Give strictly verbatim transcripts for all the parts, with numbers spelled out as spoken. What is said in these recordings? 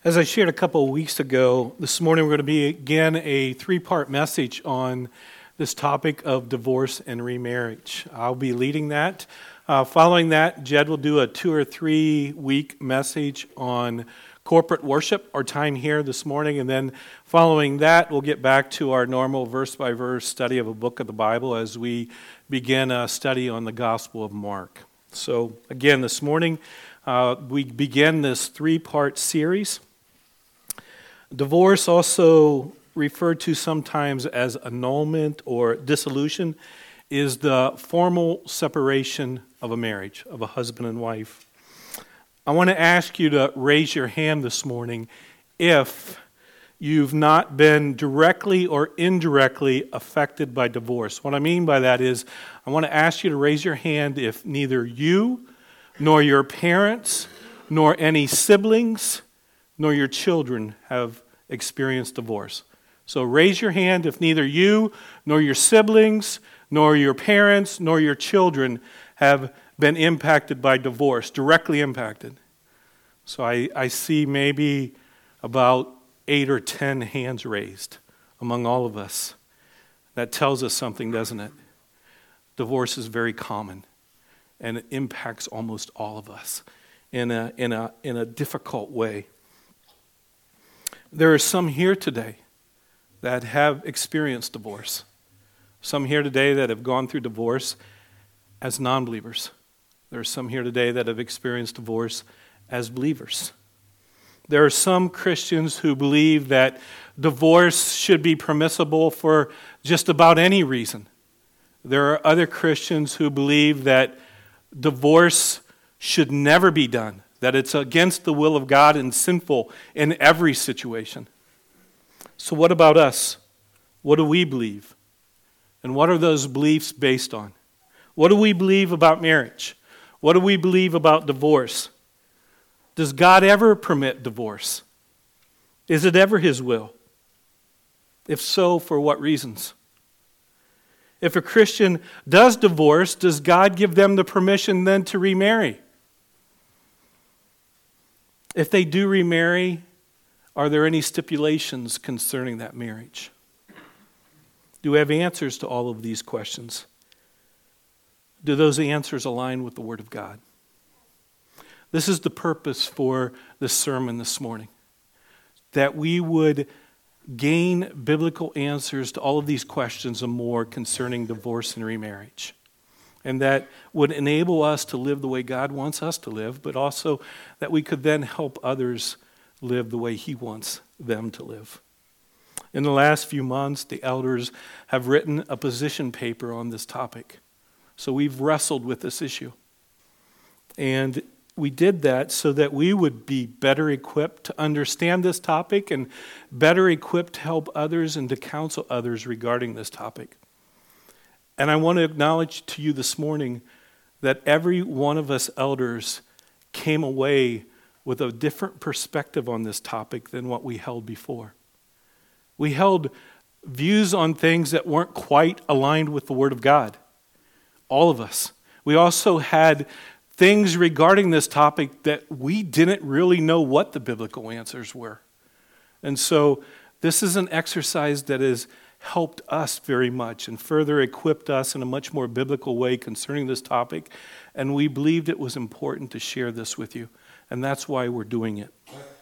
As I shared a couple of weeks ago, this morning we're going to begin a three-part message on this topic of divorce and remarriage. I'll be leading that. Uh, following that, Jed will do a two or three week message on corporate worship, our time here this morning, and then following that, we'll get back to our normal verse-by-verse study of a book of the Bible as we begin a study on the Gospel of Mark. So again, this morning, uh, we begin this three-part series. Divorce, also referred to sometimes as annulment or dissolution, is the formal separation of a marriage, of a husband and wife. I want to ask you to raise your hand this morning if you've not been directly or indirectly affected by divorce. What I mean by that is, I want to ask you to raise your hand if neither you, nor your parents, nor any siblings, nor your children have experienced divorce. So raise your hand if neither you, nor your siblings, nor your parents, nor your children have been impacted by divorce, directly impacted. So I, I see maybe about eight or ten hands raised among all of us. That tells us something, doesn't it? Divorce is very common, and it impacts almost all of us in a, in a, in a difficult way. There are some here today that have experienced divorce. Some here today that have gone through divorce as non-believers. There are some here today that have experienced divorce as believers. There are some Christians who believe that divorce should be permissible for just about any reason. There are other Christians who believe that divorce should never be done, that it's against the will of God and sinful in every situation. So what about us? What do we believe? And what are those beliefs based on? What do we believe about marriage? What do we believe about divorce? Does God ever permit divorce? Is it ever His will? If so, for what reasons? If a Christian does divorce, does God give them the permission then to remarry? If they do remarry, are there any stipulations concerning that marriage? Do we have answers to all of these questions? Do those answers align with the Word of God? This is the purpose for this sermon this morning, that we would gain biblical answers to all of these questions and more concerning divorce and remarriage. And that would enable us to live the way God wants us to live, but also that we could then help others live the way He wants them to live. In the last few months, the elders have written a position paper on this topic. So we've wrestled with this issue. And we did that so that we would be better equipped to understand this topic and better equipped to help others and to counsel others regarding this topic. And I want to acknowledge to you this morning that every one of us elders came away with a different perspective on this topic than what we held before. We held views on things that weren't quite aligned with the Word of God. All of us. We also had things regarding this topic that we didn't really know what the biblical answers were. And so this is an exercise that has helped us very much and further equipped us in a much more biblical way concerning this topic. And we believed it was important to share this with you. And that's why we're doing it.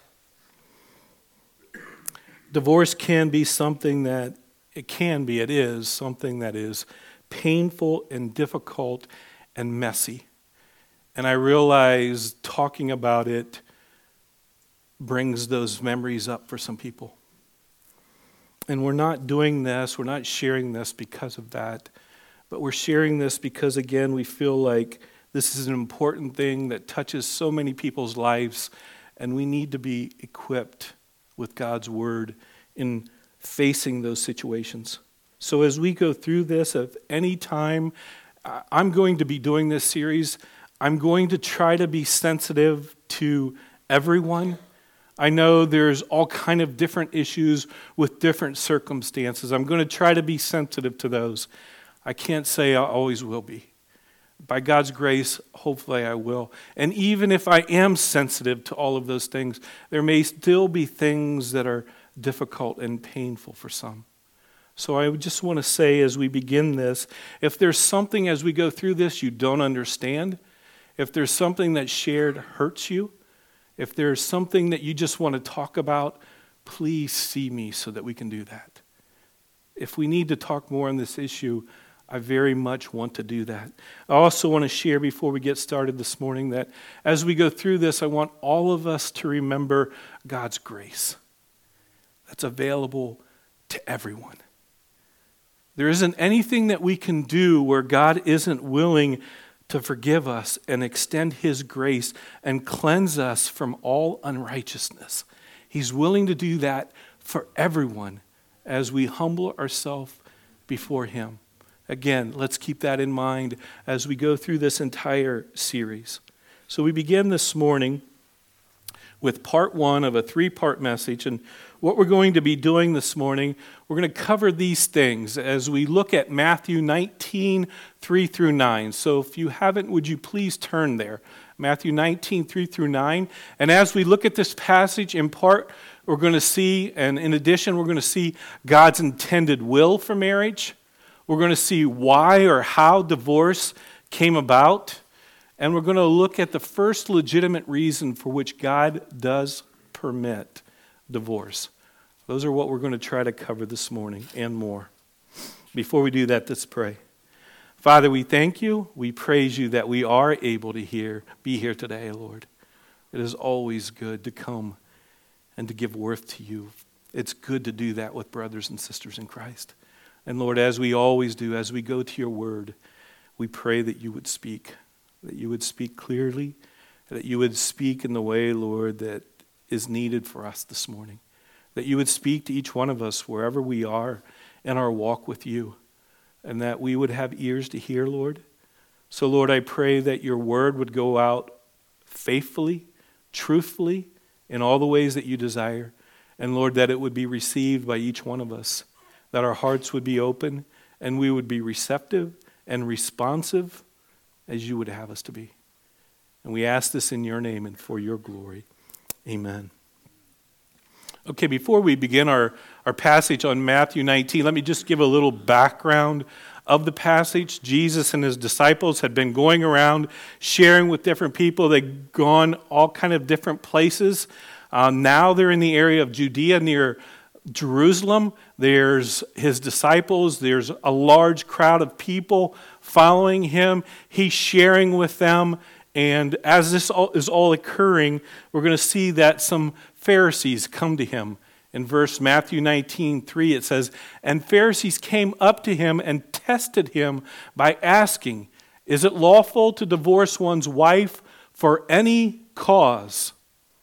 Divorce can be something that, it can be, it is something that is painful and difficult and messy. And I realize talking about it brings those memories up for some people. And we're not doing this, we're not sharing this because of that, but we're sharing this because, again, we feel like this is an important thing that touches so many people's lives, and we need to be equipped with God's Word in facing those situations. So as we go through this, at any time, I'm going to be doing this series, I'm going to try to be sensitive to everyone. I know there's all kind of different issues with different circumstances. I'm going to try to be sensitive to those. I can't say I always will be. by God's grace, hopefully I will. And even if I am sensitive to all of those things, there may still be things that are difficult and painful for some. So I just want to say as we begin this, if there's something as we go through this you don't understand, if there's something that shared hurts you, if there's something that you just want to talk about, please see me so that we can do that. If we need to talk more on this issue, I very much want to do that. I also want to share before we get started this morning that as we go through this, I want all of us to remember God's grace that's available to everyone. There isn't anything that we can do where God isn't willing to forgive us and extend his grace and cleanse us from all unrighteousness. He's willing to do that for everyone as we humble ourselves before him. Again, let's keep that in mind as we go through this entire series. So we begin this morning with part one of a three-part message. And what we're going to be doing this morning, we're going to cover these things as we look at Matthew nineteen, three through nine. So if you haven't, would you please turn there? Matthew nineteen, three through nine. And as we look at this passage, in part, we're going to see, and in addition, we're going to see God's intended will for marriage. We're going to see why or how divorce came about. And we're going to look at the first legitimate reason for which God does permit divorce. Those are what we're going to try to cover this morning and more. Before we do that, let's pray. Father, we thank you. We praise you that we are able to hear, be here today, Lord. It is always good to come and to give worth to you. It's good to do that with brothers and sisters in Christ. And Lord, as we always do, as we go to your word, we pray that you would speak, that you would speak clearly, that you would speak in the way, Lord, that is needed for us this morning, that you would speak to each one of us wherever we are in our walk with you, and that we would have ears to hear, Lord. So, Lord, I pray that your word would go out faithfully, truthfully, in all the ways that you desire, and Lord, that it would be received by each one of us, that our hearts would be open and we would be receptive and responsive as you would have us to be. And we ask this in your name and for your glory. Amen. Okay, before we begin our, our passage on Matthew nineteen, let me just give a little background of the passage. Jesus and his disciples had been going around sharing with different people. They'd gone all kind of different places. Uh, now they're in the area of Judea near Jerusalem. There's his disciples. There's a large crowd of people following him. He's sharing with them. And as this all is all occurring, we're going to see that some Pharisees come to him. In verse Matthew nineteen, three, it says, "And Pharisees came up to him and tested him by asking, 'Is it lawful to divorce one's wife for any cause?'"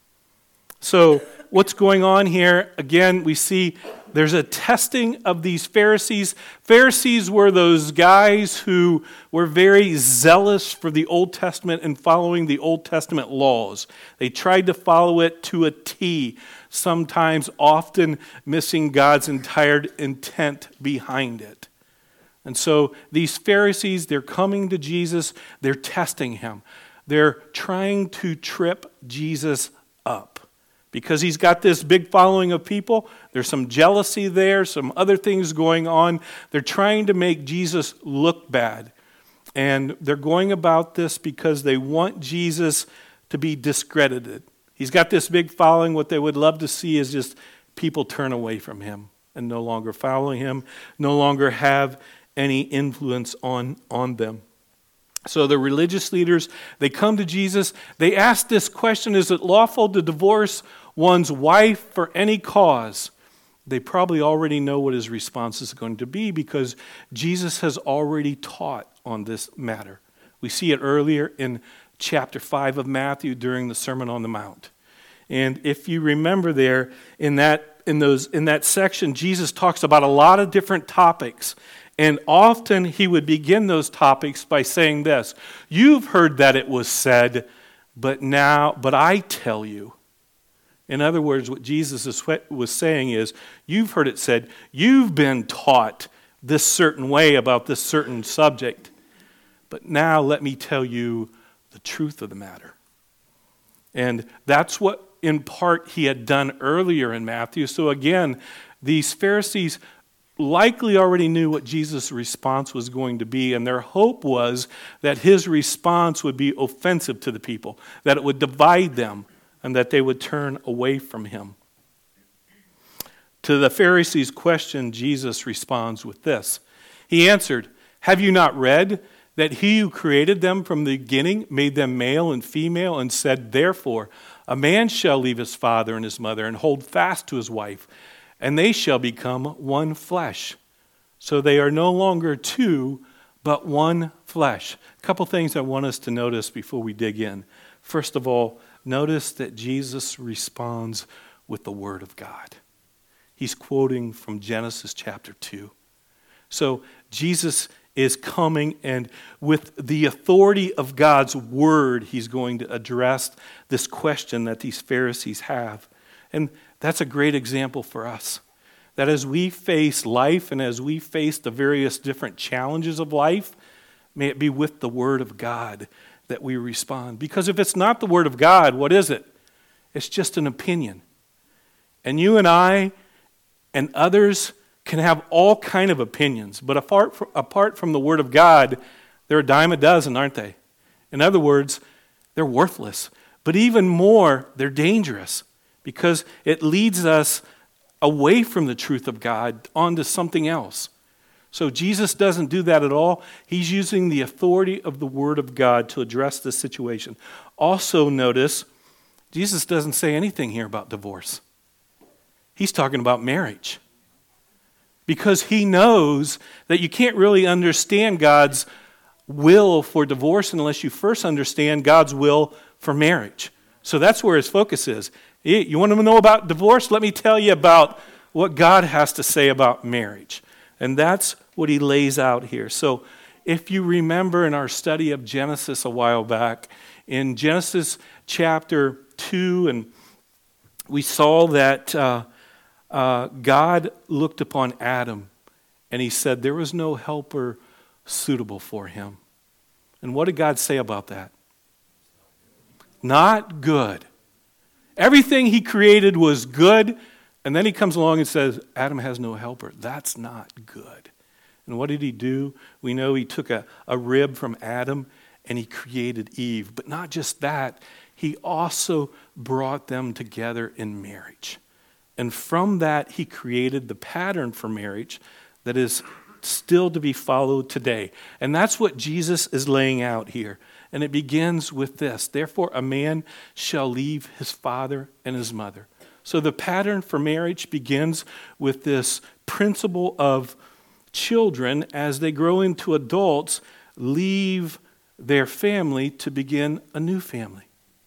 So what's going on here? Again, we see there's a testing of these Pharisees. Pharisees were those guys who were very zealous for the Old Testament and following the Old Testament laws. They tried to follow it to a T, sometimes often missing God's entire intent behind it. And so these Pharisees, they're coming to Jesus, they're testing him. They're trying to trip Jesus up. Because he's got this big following of people, there's some jealousy there, some other things going on. They're trying to make Jesus look bad. And they're going about this because they want Jesus to be discredited. He's got this big following. What they would love to see is just people turn away from him and no longer follow him, no longer have any influence on, on them. So the religious leaders, they come to Jesus. They ask this question, is it lawful to divorce one's wife for any cause? They probably already know what his response is going to be because Jesus has already taught on this matter. We see it earlier in chapter five of Matthew during the Sermon on the Mount. And if you remember there in that in those in that section, Jesus talks about a lot of different topics. And often he would begin those topics by saying this, "You've heard that it was said, but now, but I tell you." In other words, what Jesus was saying is, you've heard it said, you've been taught this certain way about this certain subject, But now let me tell you the truth of the matter. And that's what, in part, he had done earlier in Matthew. So again, these Pharisees likely already knew what Jesus' response was going to be, and their hope was that his response would be offensive to the people, that it would divide them, and that they would turn away from him. To the Pharisees' question, Jesus responds with this. He answered, "Have you not read that he who created them from the beginning made them male and female, and said, therefore, a man shall leave his father and his mother and hold fast to his wife, and they shall become one flesh. So they are no longer two, but one flesh." A couple things I want us to notice before we dig in. First of all, notice that Jesus responds with the Word of God. He's quoting from Genesis chapter two. So Jesus is coming, and with the authority of God's Word, he's going to address this question that these Pharisees have. And that's a great example for us. That as we face life and as we face the various different challenges of life, may it be with the Word of God that we respond. Because if it's not the Word of God, what is it? It's just an opinion. And you and I and others can have all kind of opinions, but apart from, apart from the Word of God, they're a dime a dozen, aren't they? In other words, they're worthless. But even more, they're dangerous, because it leads us away from the truth of God onto something else. So Jesus doesn't do that at all. He's using the authority of the Word of God to address this situation. Also notice, Jesus doesn't say anything here about divorce. He's talking about marriage. Because he knows that you can't really understand God's will for divorce unless you first understand God's will for marriage. So that's where his focus is. You want to know about divorce? Let me tell you about what God has to say about marriage. And that's what he lays out here. So if you remember in our study of Genesis a while back, in Genesis chapter two, and we saw that uh, uh, God looked upon Adam and he said there was no helper suitable for him. And what did God say about that? Not good. Everything he created was good, and then he comes along and says, Adam has no helper. That's not good. And what did he do? We know he took a, a rib from Adam and he created Eve. But not just that, he also brought them together in marriage. And from that, he created the pattern for marriage that is still to be followed today. And that's what Jesus is laying out here. And it begins with this: therefore a man shall leave his father and his mother. So the pattern for marriage begins with this principle of children, as they grow into adults, leave their family to begin a new family.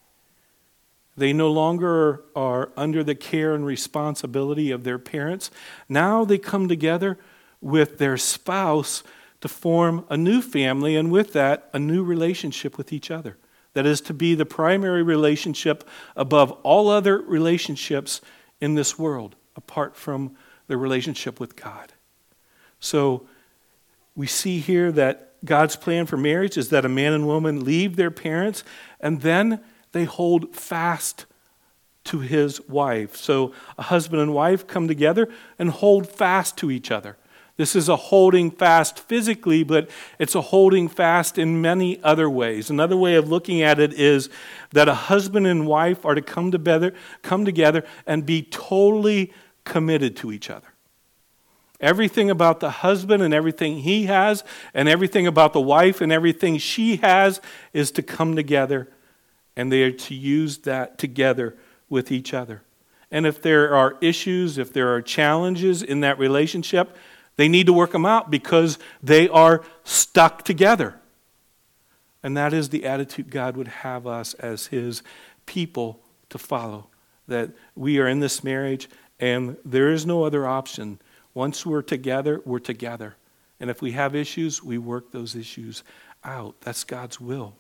They no longer are under the care and responsibility of their parents. Now they come together with their spouse to form a new family, and with that, a new relationship with each other. That is to be the primary relationship above all other relationships in this world, apart from the relationship with God. So we see here that God's plan for marriage is that a man and woman leave their parents, and then they hold fast to his wife. So a husband and wife come together and hold fast to each other. This is a holding fast physically, but it's a holding fast in many other ways. Another way of looking at it is that a husband and wife are to come together, come together and be totally committed to each other. Everything about the husband and everything he has, and everything about the wife and everything she has, is to come together, and they are to use that together with each other. And if there are issues, if there are challenges in that relationship, they need to work them out because they are stuck together. And that is the attitude God would have us as his people to follow. That we are in this marriage and there is no other option. Once we're together, we're together. And if we have issues, we work those issues out. That's God's will.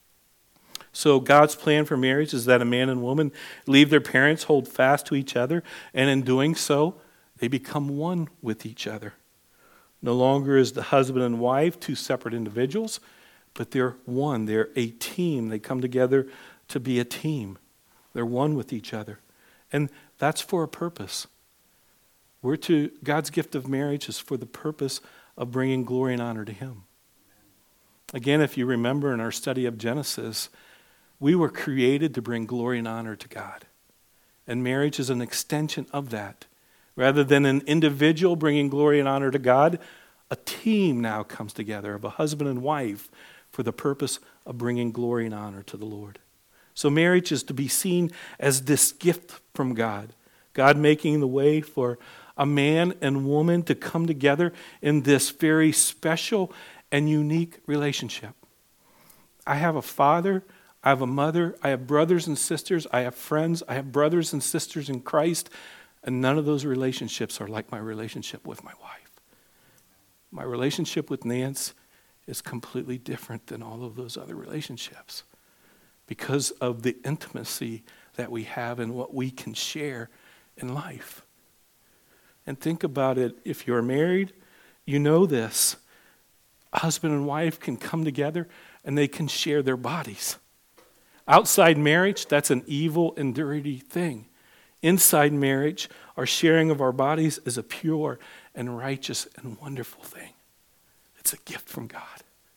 So God's plan for marriage is that a man and woman leave their parents, hold fast to each other, and in doing so, they become one with each other. No longer is the husband and wife two separate individuals, but they're one. They're a team. They come together to be a team. They're one with each other. And that's for a purpose. We're to, God's gift of marriage is for the purpose of bringing glory and honor to Him. Again, if you remember in our study of Genesis, we were created to bring glory and honor to God. And marriage is an extension of that. Rather than an individual bringing glory and honor to God, a team now comes together of a husband and wife for the purpose of bringing glory and honor to the Lord. So marriage is to be seen as this gift from God. God making the way for a man and woman to come together in this very special and unique relationship. I have a father, I have a mother, I have brothers and sisters, I have friends, I have brothers and sisters in Christ, and none of those relationships are like my relationship with my wife. My relationship with Nance is completely different than all of those other relationships because of the intimacy that we have and what we can share in life. And think about it, if you're married, you know this. A husband and wife can come together and they can share their bodies. Outside marriage, that's an evil and dirty thing. Inside marriage, our sharing of our bodies is a pure and righteous and wonderful thing. It's a gift from God.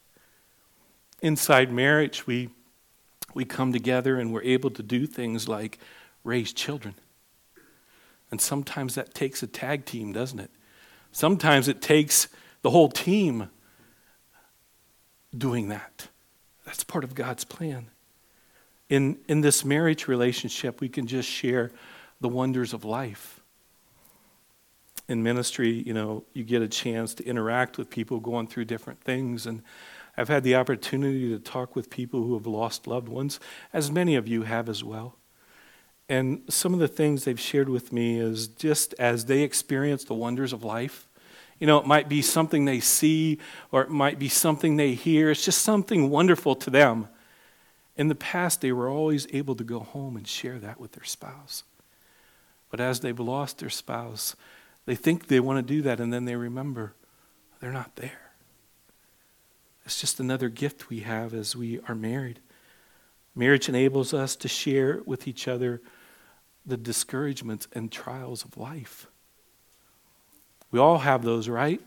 Inside marriage, we, we come together and we're able to do things like raise children. And sometimes that takes a tag team, doesn't it? Sometimes it takes the whole team doing that. That's part of God's plan. In, in this marriage relationship, we can just share the wonders of life. In ministry, you know, you get a chance to interact with people going through different things. And I've had the opportunity to talk with people who have lost loved ones, as many of you have as well. And some of the things they've shared with me is just as they experience the wonders of life. You know, it might be something they see or it might be something they hear. It's just something wonderful to them. In the past, they were always able to go home and share that with their spouse. But as they've lost their spouse, they think they want to do that and then they remember they're not there. It's just another gift we have as we are married. Marriage enables us to share with each other the discouragements and trials of life. We all have those, right?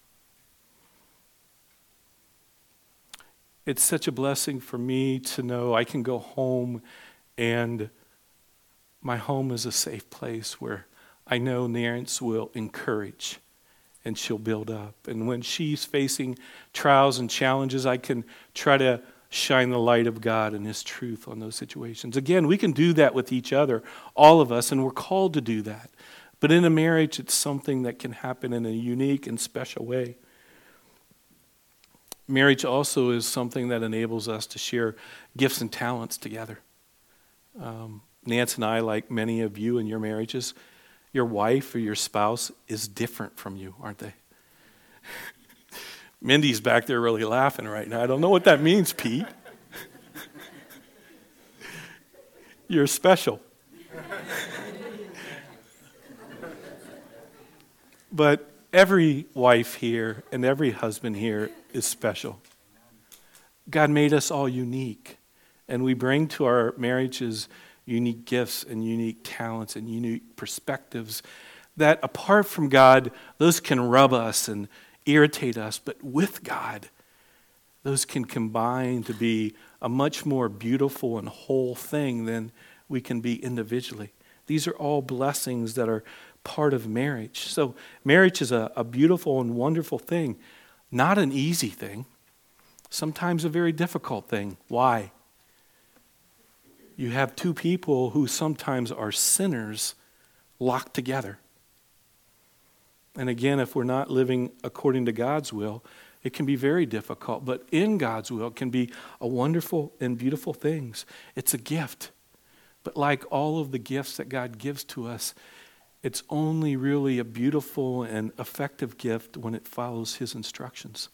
It's such a blessing for me to know I can go home and my home is a safe place where I know Nance will encourage and she'll build up. And when she's facing trials and challenges, I can try to shine the light of God and His truth on those situations. Again, we can do that with each other, all of us, and we're called to do that. But in a marriage, it's something that can happen in a unique and special way. Marriage also is something that enables us to share gifts and talents together. Um, Nance and I, like many of you in your marriages, your wife or your spouse is different from you, aren't they? Mindy's back there really laughing right now. I don't know what that means, Pete. You're special. But every wife here and every husband here is special. God made us all unique, and we bring to our marriages unique gifts and unique talents and unique perspectives that apart from God, those can rub us and irritate us, but with God, those can combine to be a much more beautiful and whole thing than we can be individually. These are all blessings that are part of marriage. So marriage is a, a beautiful and wonderful thing, not an easy thing, sometimes a very difficult thing. Why? You have two people who sometimes are sinners locked together. And again, if we're not living according to God's will, it can be very difficult. But in God's will, it can be a wonderful and beautiful thing. It's a gift. But like all of the gifts that God gives to us, it's only really a beautiful and effective gift when it follows His instructions.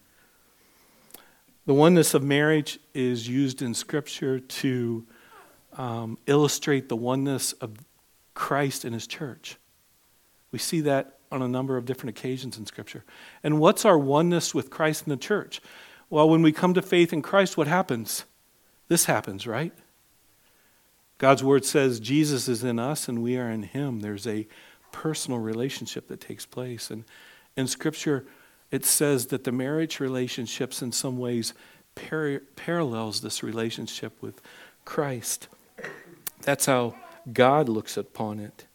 The oneness of marriage is used in Scripture to um, illustrate the oneness of Christ and His church. We see that on a number of different occasions in Scripture. And what's our oneness with Christ and the church? Well, when we come to faith in Christ, what happens? This happens, right? God's word says Jesus is in us and we are in him. There's a personal relationship that takes place. And in Scripture, it says that the marriage relationships in some ways par- parallels this relationship with Christ. That's how God looks upon it.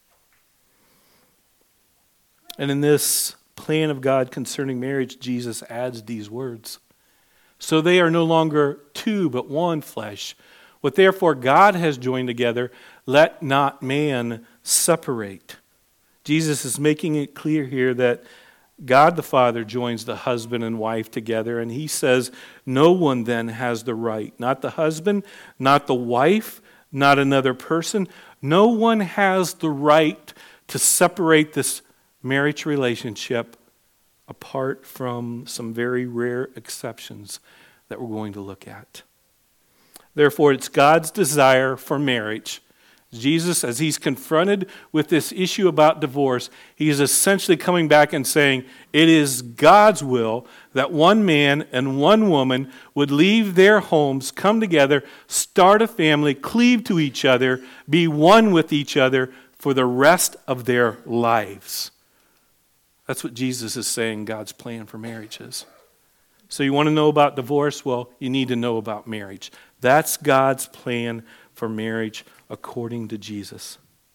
And in this plan of God concerning marriage, Jesus adds these words. So they are no longer two, but one flesh. What therefore God has joined together, let not man separate. Jesus is making it clear here that God the Father joins the husband and wife together, and he says no one then has the right, not the husband, not the wife, not another person. No one has the right to separate this marriage relationship apart from some very rare exceptions that we're going to look at. Therefore, it's God's desire for marriage. Jesus, as he's confronted with this issue about divorce, he is essentially coming back and saying, it is God's will that one man and one woman would leave their homes, come together, start a family, cleave to each other, be one with each other for the rest of their lives. That's what Jesus is saying God's plan for marriage is. So you want to know about divorce? Well, you need to know about marriage. That's God's plan for marriage according to Jesus.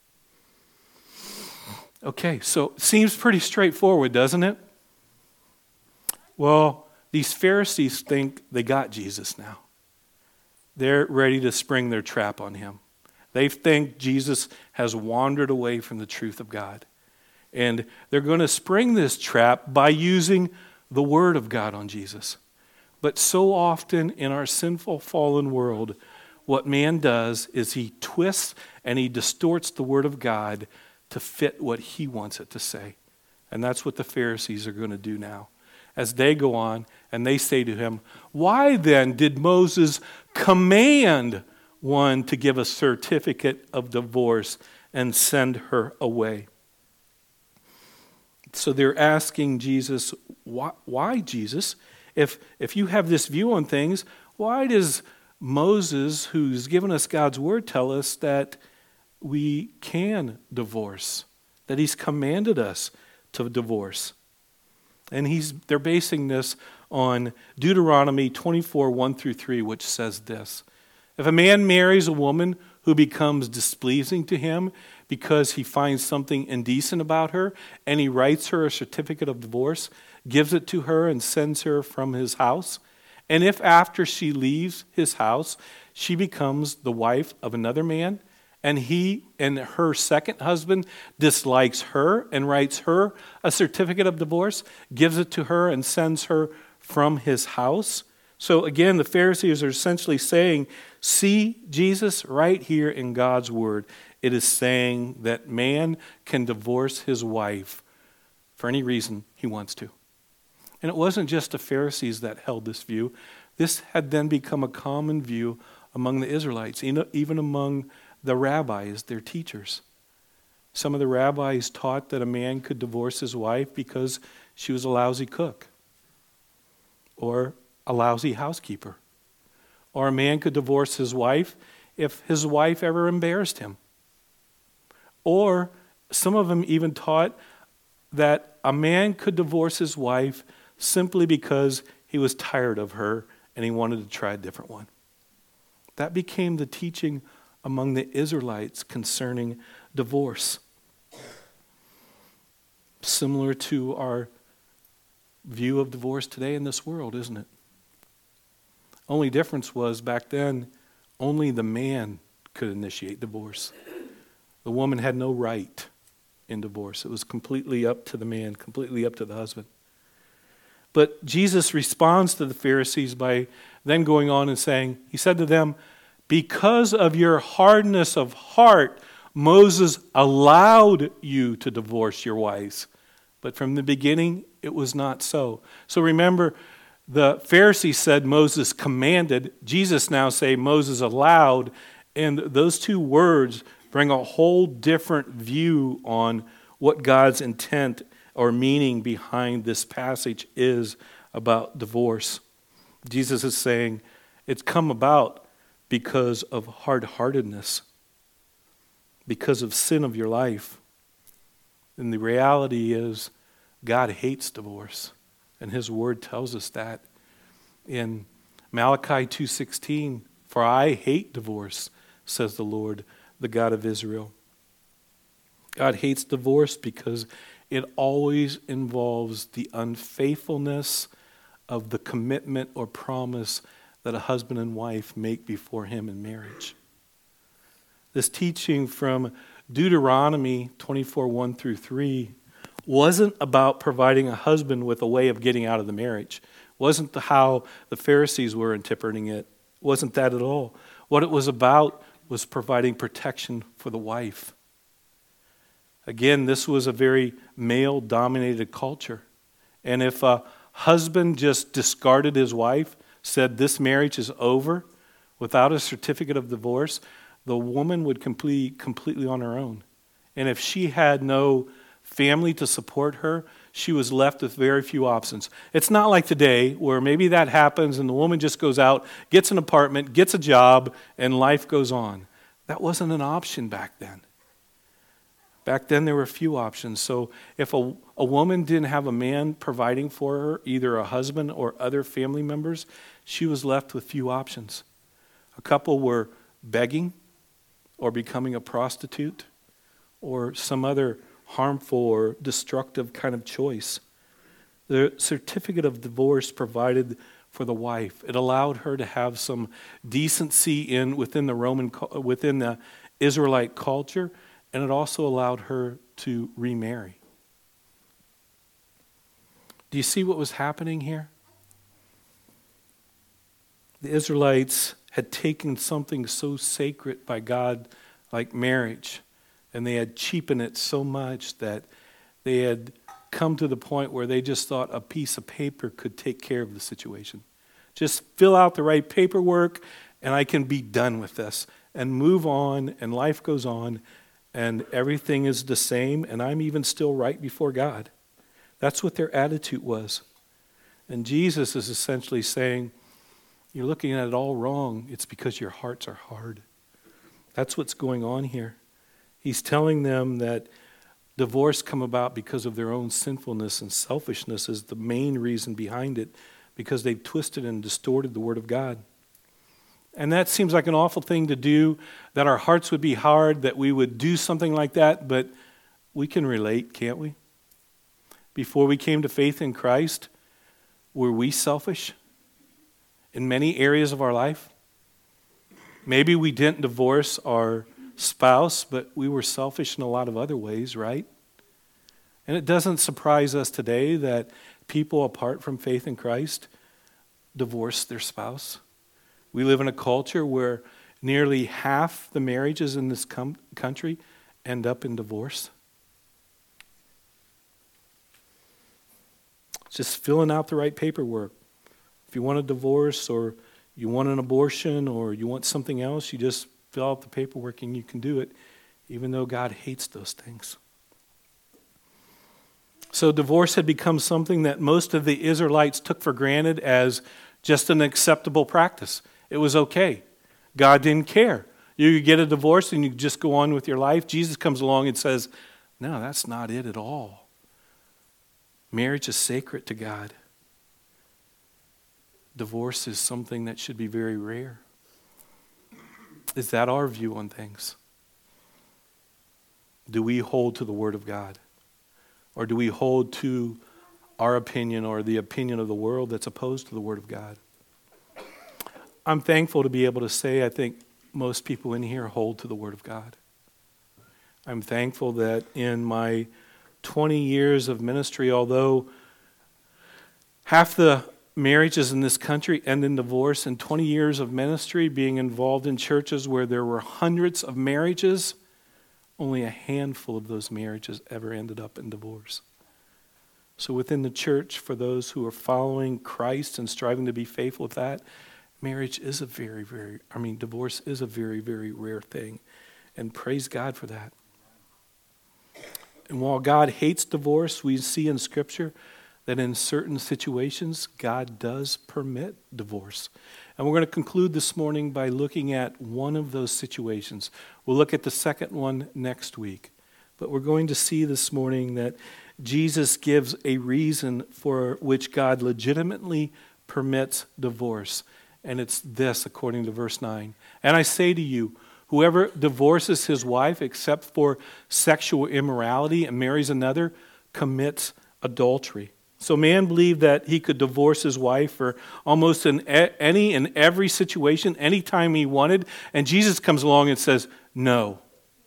Okay, so it seems pretty straightforward, doesn't it? Well, these Pharisees think they got Jesus now. They're ready to spring their trap on him. They think Jesus has wandered away from the truth of God. And they're going to spring this trap by using the Word of God on Jesus. But so often in our sinful, fallen world, what man does is he twists and he distorts the Word of God to fit what he wants it to say. And that's what the Pharisees are going to do now. As they go on and they say to him, why then did Moses command one to give a certificate of divorce and send her away? So they're asking Jesus, why, why Jesus? If, if you have this view on things, why does Moses, who's given us God's word, tell us that we can divorce, that he's commanded us to divorce? And he's they're basing this on Deuteronomy twenty-four, one through three, which says this. If a man marries a woman who becomes displeasing to him because he finds something indecent about her, and he writes her a certificate of divorce, gives it to her, and sends her from his house, and if after she leaves his house, she becomes the wife of another man, and he and her second husband dislikes her and writes her a certificate of divorce, gives it to her, and sends her from his house. So again, the Pharisees are essentially saying, see Jesus right here in God's word. It is saying that man can divorce his wife for any reason he wants to. And it wasn't just the Pharisees that held this view. This had then become a common view among the Israelites, even among the rabbis, their teachers. Some of the rabbis taught that a man could divorce his wife because she was a lousy cook or a lousy housekeeper. Or a man could divorce his wife if his wife ever embarrassed him. Or some of them even taught that a man could divorce his wife simply because he was tired of her and he wanted to try a different one. That became the teaching among the Israelites concerning divorce. Similar to our view of divorce today in this world, isn't it? Only difference was back then, only the man could initiate divorce. The woman had no right in divorce. It was completely up to the man, completely up to the husband. But Jesus responds to the Pharisees by then going on and saying, he said to them, because of your hardness of heart, Moses allowed you to divorce your wives. But from the beginning, it was not so. So remember, the Pharisees said Moses commanded. Jesus now say Moses allowed. And those two words bring a whole different view on what God's intent or meaning behind this passage is about divorce. Jesus is saying it's come about because of hard-heartedness, because of sin of your life. And the reality is God hates divorce, and his word tells us that. In Malachi two sixteen, for I hate divorce, says the Lord, the God of Israel. God hates divorce because it always involves the unfaithfulness of the commitment or promise that a husband and wife make before him in marriage. This teaching from Deuteronomy twenty-four, one through three wasn't about providing a husband with a way of getting out of the marriage. Wasn't the, how the Pharisees were interpreting it. Wasn't that at all. What it was about was providing protection for the wife. Again, this was a very male-dominated culture. And if a husband just discarded his wife, said this marriage is over, without a certificate of divorce, the woman would complete completely on her own. And if she had no family to support her, she was left with very few options. It's not like today where maybe that happens and the woman just goes out, gets an apartment, gets a job, and life goes on. That wasn't an option back then. Back then there were few options. So if a, a woman didn't have a man providing for her, either a husband or other family members, she was left with few options. A couple were begging or becoming a prostitute or some other harmful or destructive kind of choice. The certificate of divorce provided for the wife. It allowed her to have some decency in within the Roman within the Israelite culture, and it also allowed her to remarry. Do you see what was happening here? The Israelites had taken something so sacred by God like marriage, and they had cheapened it so much that they had come to the point where they just thought a piece of paper could take care of the situation. Just fill out the right paperwork and I can be done with this and move on, and life goes on and everything is the same and I'm even still right before God. That's what their attitude was. And Jesus is essentially saying, you're looking at it all wrong. It's because your hearts are hard. That's what's going on here. He's telling them that divorce come about because of their own sinfulness, and selfishness is the main reason behind it, because they've twisted and distorted the Word of God. And that seems like an awful thing to do, that our hearts would be hard, that we would do something like that, but we can relate, can't we? Before we came to faith in Christ, were we selfish in many areas of our life? Maybe we didn't divorce our spouse, but we were selfish in a lot of other ways, right? And it doesn't surprise us today that people apart from faith in Christ divorce their spouse. We live in a culture where nearly half the marriages in this com- country end up in divorce. Just filling out the right paperwork. If you want a divorce or you want an abortion or you want something else, you just fill out the paperwork and you can do it, even though God hates those things. So divorce had become something that most of the Israelites took for granted as just an acceptable practice. It was okay. God didn't care. You could get a divorce and you could just go on with your life. Jesus comes along and says, no, that's not it at all. Marriage is sacred to God. Divorce is something that should be very rare. Is that our view on things? Do we hold to the Word of God? Or do we hold to our opinion or the opinion of the world that's opposed to the Word of God? I'm thankful to be able to say I think most people in here hold to the Word of God. I'm thankful that in my twenty years of ministry, although half the marriages in this country end in divorce, and twenty years of ministry being involved in churches where there were hundreds of marriages, only a handful of those marriages ever ended up in divorce. So within the church, for those who are following Christ and striving to be faithful with that, marriage is a very, very, I mean, divorce is a very, very rare thing. And praise God for that. And while God hates divorce, we see in Scripture that in certain situations, God does permit divorce. And we're going to conclude this morning by looking at one of those situations. We'll look at the second one next week. But we're going to see this morning that Jesus gives a reason for which God legitimately permits divorce. And it's this, according to verse nine. And I say to you, whoever divorces his wife except for sexual immorality and marries another commits adultery. So man believed that he could divorce his wife for almost in any and every situation, anytime he wanted. And Jesus comes along and says, no.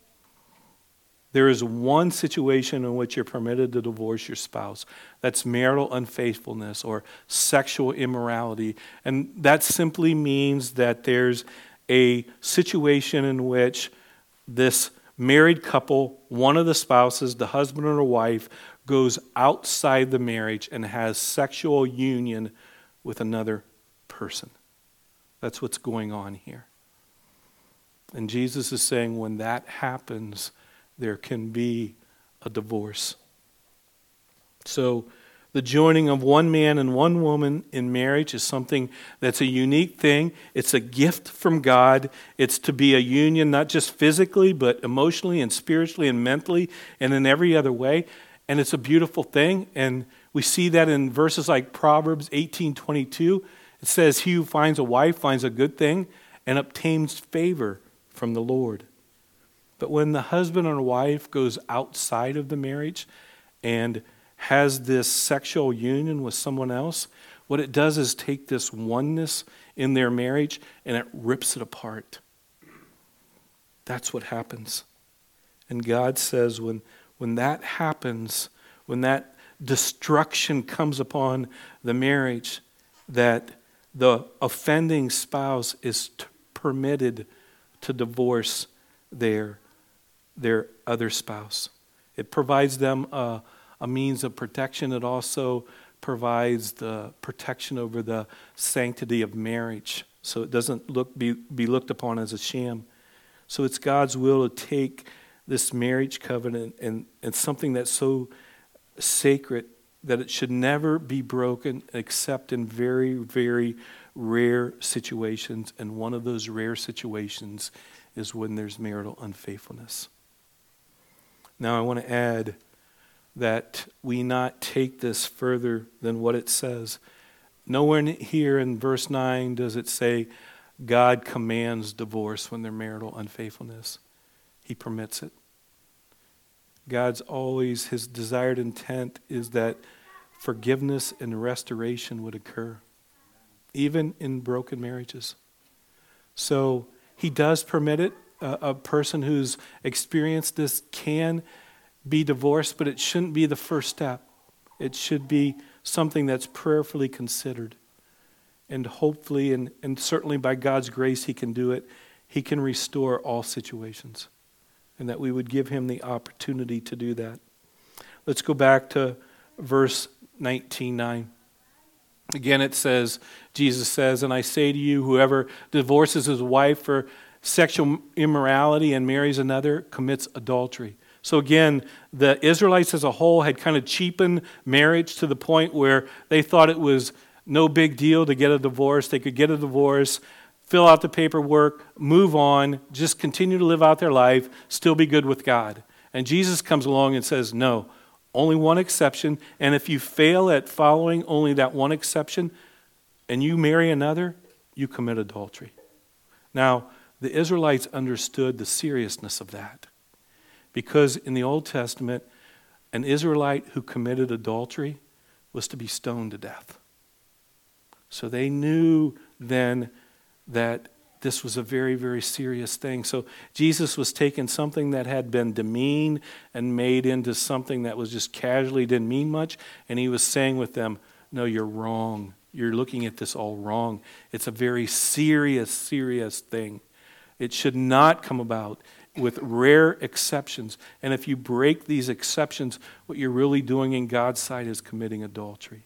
There is one situation in which you're permitted to divorce your spouse. That's marital unfaithfulness or sexual immorality. And that simply means that there's a situation in which this married couple, one of the spouses, the husband or the wife, goes outside the marriage and has sexual union with another person. That's what's going on here. And Jesus is saying when that happens, there can be a divorce. So the joining of one man and one woman in marriage is something that's a unique thing. It's a gift from God. It's to be a union not just physically, but emotionally and spiritually and mentally and in every other way. And it's a beautiful thing. And we see that in verses like Proverbs eighteen twenty-two. It says, he who finds a wife finds a good thing and obtains favor from the Lord. But when the husband or wife goes outside of the marriage and has this sexual union with someone else, what it does is take this oneness in their marriage and it rips it apart. That's what happens. And God says when, when that happens, when that destruction comes upon the marriage, that the offending spouse is t- permitted to divorce their their other spouse. It provides them a, a means of protection. It also provides the protection over the sanctity of marriage, so it doesn't look be, be looked upon as a sham. So it's God's will to take this marriage covenant and, and something that's so sacred that it should never be broken except in very, very rare situations. And one of those rare situations is when there's marital unfaithfulness. Now I want to add that we not take this further than what it says. Nowhere here in verse nine does it say God commands divorce when there's marital unfaithfulness. He permits it. God's always, his desired intent is that forgiveness and restoration would occur, even in broken marriages. So he does permit it. Uh, a person who's experienced this can be divorced, but it shouldn't be the first step. It should be something that's prayerfully considered. And hopefully, and, and certainly by God's grace, he can do it. He can restore all situations. And that we would give him the opportunity to do that. Let's go back to verse nineteen nine. Again, it says, Jesus says, and I say to you, whoever divorces his wife for sexual immorality and marries another commits adultery. So again, the Israelites as a whole had kind of cheapened marriage to the point where they thought it was no big deal to get a divorce. They could get a divorce, fill out the paperwork, move on, just continue to live out their life, still be good with God. And Jesus comes along and says, no, only one exception. And if you fail at following only that one exception and you marry another, you commit adultery. Now, the Israelites understood the seriousness of that. Because in the Old Testament, an Israelite who committed adultery was to be stoned to death. So they knew then that this was a very, very serious thing. So Jesus was taking something that had been demeaned and made into something that was just casually, didn't mean much. And he was saying with them, no, you're wrong. You're looking at this all wrong. It's a very serious, serious thing. It should not come about with rare exceptions. And if you break these exceptions, what you're really doing in God's sight is committing adultery.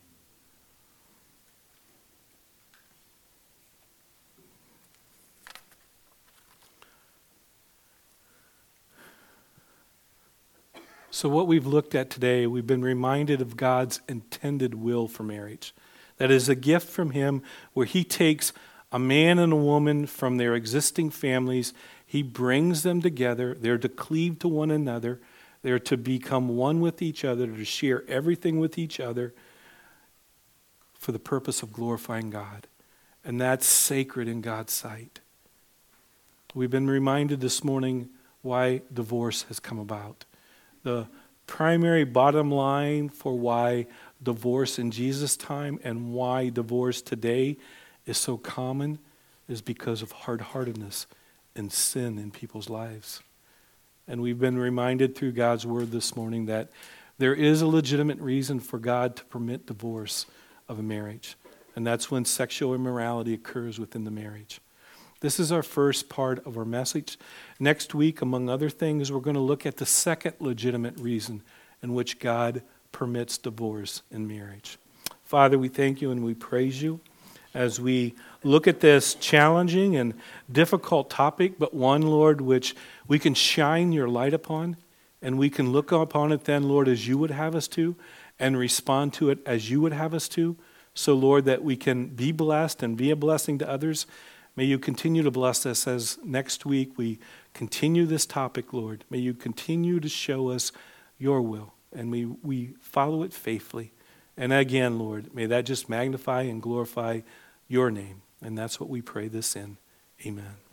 So what we've looked at today, we've been reminded of God's intended will for marriage. That is a gift from him where he takes a man and a woman from their existing families, he brings them together, they're to cleave to one another, they're to become one with each other, to share everything with each other for the purpose of glorifying God. And that's sacred in God's sight. We've been reminded this morning why divorce has come about. The primary bottom line for why divorce in Jesus' time and why divorce today is so common is because of hard-heartedness and sin in people's lives. And we've been reminded through God's word this morning that there is a legitimate reason for God to permit divorce of a marriage. And that's when sexual immorality occurs within the marriage. This is our first part of our message. Next week, among other things, we're going to look at the second legitimate reason in which God permits divorce in marriage. Father, we thank you and we praise you as we look at this challenging and difficult topic, but one, Lord, which we can shine your light upon, and we can look upon it then, Lord, as you would have us to, and respond to it as you would have us to. So, Lord, that we can be blessed and be a blessing to others. May you continue to bless us as next week we continue this topic, Lord. May you continue to show us your will, and we, we follow it faithfully. And again, Lord, may that just magnify and glorify your name. And that's what we pray this in. Amen.